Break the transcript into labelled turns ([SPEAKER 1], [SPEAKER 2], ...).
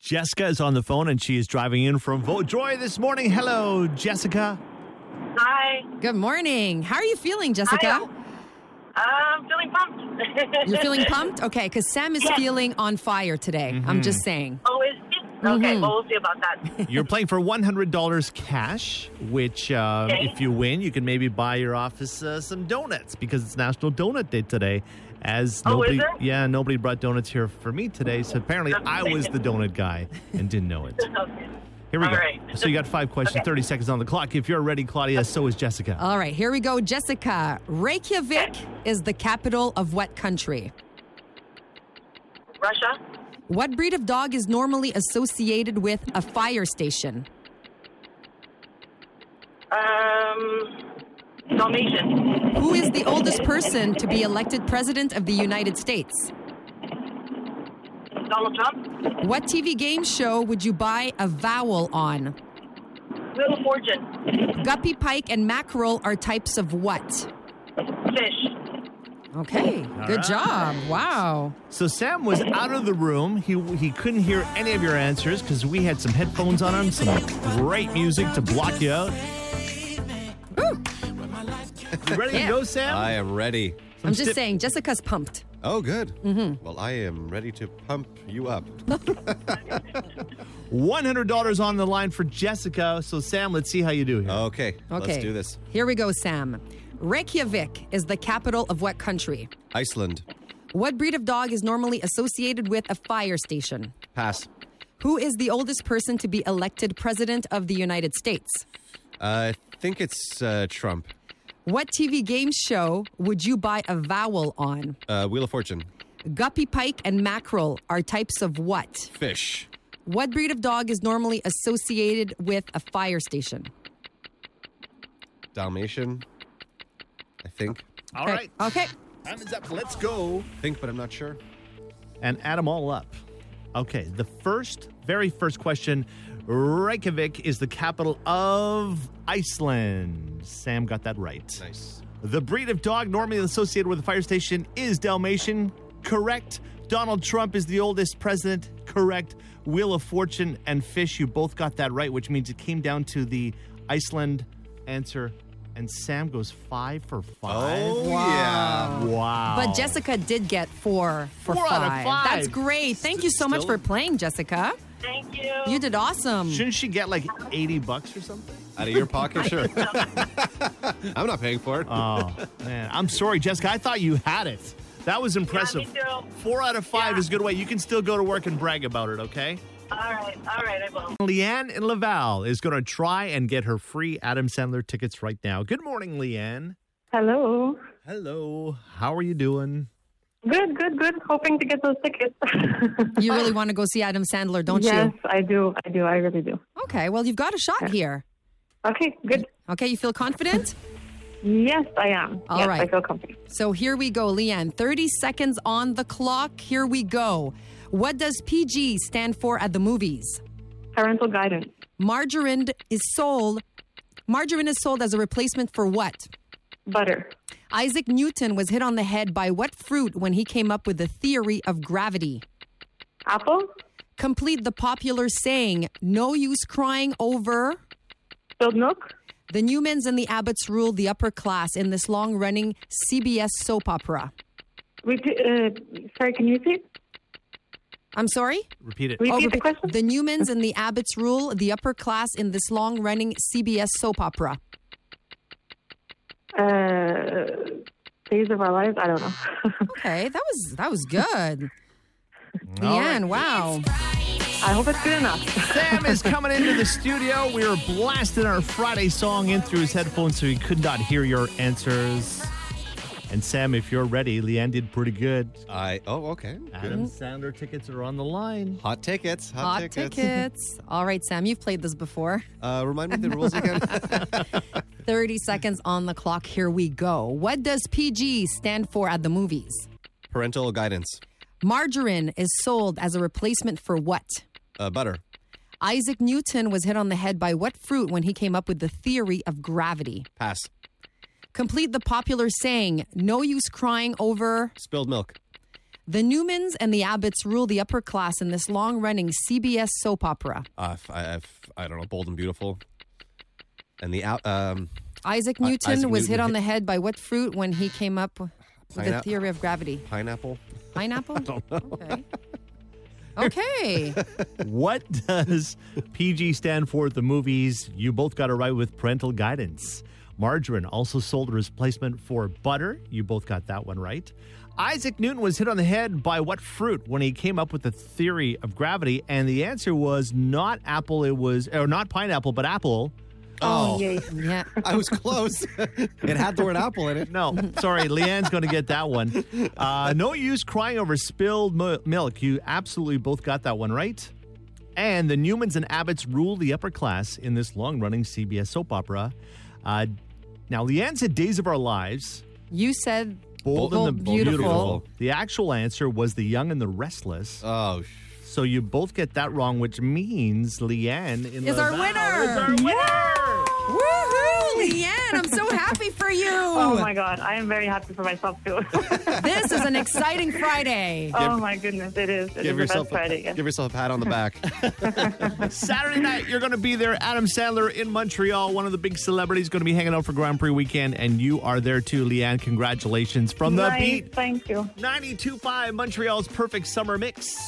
[SPEAKER 1] Jessica is on the phone and she is driving in from Vaudreuil this morning. Hello, Jessica.
[SPEAKER 2] Hi.
[SPEAKER 3] Good morning. How are you feeling, Jessica?
[SPEAKER 2] I'm feeling pumped.
[SPEAKER 3] You're feeling pumped? Okay, because Sam is feeling on fire today. I'm just saying.
[SPEAKER 2] Oh, is it? Okay, well, we'll see about that.
[SPEAKER 1] You're playing for $100 cash, which if you win, you can maybe buy your office some donuts because it's National Donut Day today. As nobody,
[SPEAKER 2] is it?
[SPEAKER 1] yeah, nobody brought donuts here for me today, so apparently I was the donut guy and didn't know it.
[SPEAKER 2] Okay.
[SPEAKER 1] Here we
[SPEAKER 2] All
[SPEAKER 1] go.
[SPEAKER 2] right.
[SPEAKER 1] So you got 5 questions, 30 seconds on the clock. If you're ready, Claudia, so is Jessica.
[SPEAKER 3] All right, here we go. Jessica, Reykjavik is the capital of what country?
[SPEAKER 2] Russia?
[SPEAKER 3] What breed of dog is normally associated with a fire station?
[SPEAKER 2] Dalmatian.
[SPEAKER 3] Who is the oldest person to be elected president of the United States?
[SPEAKER 2] Donald Trump?
[SPEAKER 3] What TV game show would you buy a vowel on?
[SPEAKER 2] Wheel of Fortune.
[SPEAKER 3] Guppy, pike, and mackerel are types of what?
[SPEAKER 2] Fish.
[SPEAKER 3] Okay, good job. Wow.
[SPEAKER 1] So Sam was out of the room. He couldn't hear any of your answers because we had some headphones on him, some great music to block you out.
[SPEAKER 3] Ooh,
[SPEAKER 1] You ready to go, Sam?
[SPEAKER 4] I am ready.
[SPEAKER 3] I'm just saying, Jessica's pumped.
[SPEAKER 4] Oh, good. Well, I am ready to pump you up.
[SPEAKER 1] $100 on the line for Jessica. So, Sam, let's see how you do here.
[SPEAKER 4] Okay, let's do this.
[SPEAKER 3] Here we go, Sam. Reykjavik is the capital of what country?
[SPEAKER 4] Iceland.
[SPEAKER 3] What breed of dog is normally associated with a fire station?
[SPEAKER 4] Pass.
[SPEAKER 3] Who is the oldest person to be elected president of the United States?
[SPEAKER 4] I think it's Trump.
[SPEAKER 3] What TV game show would you buy a vowel on?
[SPEAKER 4] Wheel of Fortune.
[SPEAKER 3] Guppy, pike, and mackerel are types of what?
[SPEAKER 4] Fish.
[SPEAKER 3] What breed of dog is normally associated with a fire station?
[SPEAKER 4] Dalmatian. I think.
[SPEAKER 1] All right.
[SPEAKER 3] Okay.
[SPEAKER 1] Time is up. Let's go.
[SPEAKER 4] Think, but I'm not sure.
[SPEAKER 1] And add them all up. Okay. The very first question. Reykjavik is the capital of Iceland. Sam got that right.
[SPEAKER 4] Nice.
[SPEAKER 1] The breed of dog normally associated with a fire station is Dalmatian. Correct. Donald Trump is the oldest president. Correct. Wheel of Fortune and fish. You both got that right, which means it came down to the Iceland answer. And Sam goes 5 for 5.
[SPEAKER 4] Oh,
[SPEAKER 3] Wow.
[SPEAKER 4] yeah.
[SPEAKER 1] Wow.
[SPEAKER 3] But Jessica did get 4 for
[SPEAKER 1] 4
[SPEAKER 3] 5.
[SPEAKER 1] out of 5.
[SPEAKER 3] That's great. Thank you so much
[SPEAKER 4] Still-
[SPEAKER 3] for playing, Jessica.
[SPEAKER 2] Thank you.
[SPEAKER 3] You did awesome.
[SPEAKER 1] Shouldn't she get like $80 or something?
[SPEAKER 4] Out of your pocket? Sure. I'm not paying for it.
[SPEAKER 1] Oh, man. I'm sorry, Jessica. I thought you had it. That was impressive.
[SPEAKER 2] me too.
[SPEAKER 1] 4 out of 5
[SPEAKER 2] Yeah.
[SPEAKER 1] is a good way. You can still go to work and brag about it, okay?
[SPEAKER 2] All right, I will.
[SPEAKER 1] Leanne in Laval is going to try and get her free Adam Sandler tickets right now. Good morning, Leanne.
[SPEAKER 5] Hello.
[SPEAKER 1] Hello. How are you doing?
[SPEAKER 5] Good. Hoping to get those tickets.
[SPEAKER 3] You really want to go see Adam Sandler, don't
[SPEAKER 5] yes,
[SPEAKER 3] you?
[SPEAKER 5] I do. I really do.
[SPEAKER 3] Okay, well, you've got a shot here.
[SPEAKER 5] Okay, good.
[SPEAKER 3] Okay, you feel confident?
[SPEAKER 5] Yes, I am.
[SPEAKER 3] All
[SPEAKER 5] yes,
[SPEAKER 3] right.
[SPEAKER 5] I feel comfortable.
[SPEAKER 3] So here we go, Leanne. 30 seconds on the clock. Here we go. What does PG stand for at the movies?
[SPEAKER 5] Parental guidance.
[SPEAKER 3] Margarine is sold as a replacement for what?
[SPEAKER 5] Butter.
[SPEAKER 3] Isaac Newton was hit on the head by what fruit when he came up with the theory of gravity?
[SPEAKER 5] Apple.
[SPEAKER 3] Complete the popular saying, no use crying over.
[SPEAKER 5] Spilled milk.
[SPEAKER 3] The Newmans and the Abbotts ruled the upper class in this long-running CBS soap opera.
[SPEAKER 5] Sorry, can you repeat?
[SPEAKER 3] I'm sorry?
[SPEAKER 1] Repeat it.
[SPEAKER 5] Repeat the question?
[SPEAKER 3] The Newmans and the Abbotts rule the upper class in this long-running CBS soap opera.
[SPEAKER 5] Days of Our Lives? I don't know.
[SPEAKER 3] Okay, that was good.
[SPEAKER 1] All
[SPEAKER 3] Leanne,
[SPEAKER 1] right.
[SPEAKER 3] wow.
[SPEAKER 5] I hope it's good enough.
[SPEAKER 1] Sam is coming into the studio. We were blasting our Friday song in through his headphones so he could not hear your answers. And Sam, if you're ready, Leanne did pretty good.
[SPEAKER 4] Okay.
[SPEAKER 1] Adam Sandler tickets are on the line.
[SPEAKER 4] Hot tickets.
[SPEAKER 3] Hot tickets. All right, Sam, you've played this before.
[SPEAKER 4] Remind me the rules again.
[SPEAKER 3] 30 seconds on the clock. Here we go. What does PG stand for at the movies?
[SPEAKER 4] Parental guidance.
[SPEAKER 3] Margarine is sold as a replacement for what?
[SPEAKER 4] Butter.
[SPEAKER 3] Isaac Newton was hit on the head by what fruit when he came up with the theory of gravity?
[SPEAKER 4] Pass.
[SPEAKER 3] Complete the popular saying, no use crying over.
[SPEAKER 4] Spilled milk.
[SPEAKER 3] The Newmans and the Abbotts rule the upper class in this long-running CBS soap opera.
[SPEAKER 4] I don't know. Bold and Beautiful. And the
[SPEAKER 3] Isaac Newton
[SPEAKER 4] Isaac
[SPEAKER 3] was
[SPEAKER 4] Newton
[SPEAKER 3] hit on
[SPEAKER 4] hit-
[SPEAKER 3] the head by what fruit when he came up with the theory of gravity?
[SPEAKER 4] Pineapple.
[SPEAKER 3] Pineapple? I don't know. Okay.
[SPEAKER 1] What does PG stand for at the movies? You both got it right with parental guidance. Margarine, also sold a replacement for butter. You both got that one right. Isaac Newton was hit on the head by what fruit when he came up with the theory of gravity? And the answer was not apple. It was, or not pineapple, but apple.
[SPEAKER 4] Oh,
[SPEAKER 5] Yay.
[SPEAKER 3] Yeah.
[SPEAKER 4] I was close. It had the word apple in it.
[SPEAKER 1] No, sorry, Leanne's going to get that one. No use crying over spilled milk. You absolutely both got that one right. And the Newmans and Abbotts rule the upper class in this long-running CBS soap opera. Now, Leanne said Days of Our Lives.
[SPEAKER 3] You said
[SPEAKER 1] Bold and the
[SPEAKER 3] Beautiful.
[SPEAKER 1] The actual answer was The Young and the Restless.
[SPEAKER 4] Oh,
[SPEAKER 1] So you both get that wrong, which means Leanne
[SPEAKER 3] Is our winner.
[SPEAKER 1] is our winner.
[SPEAKER 3] Woohoo, Leanne, I'm so happy for you.
[SPEAKER 5] Oh my God, I am very happy for myself too.
[SPEAKER 3] This is an exciting Friday.
[SPEAKER 5] Oh my goodness, it is. It is the best Friday. Yes.
[SPEAKER 4] give yourself a pat on the back.
[SPEAKER 1] Saturday night, you're going to be there. Adam Sandler in Montreal, one of the big celebrities, going to be hanging out for Grand Prix weekend, and you are there too, Leanne. Congratulations from the
[SPEAKER 5] Nice,
[SPEAKER 1] Beat.
[SPEAKER 5] thank you.
[SPEAKER 1] 92.5 Montreal's perfect summer mix.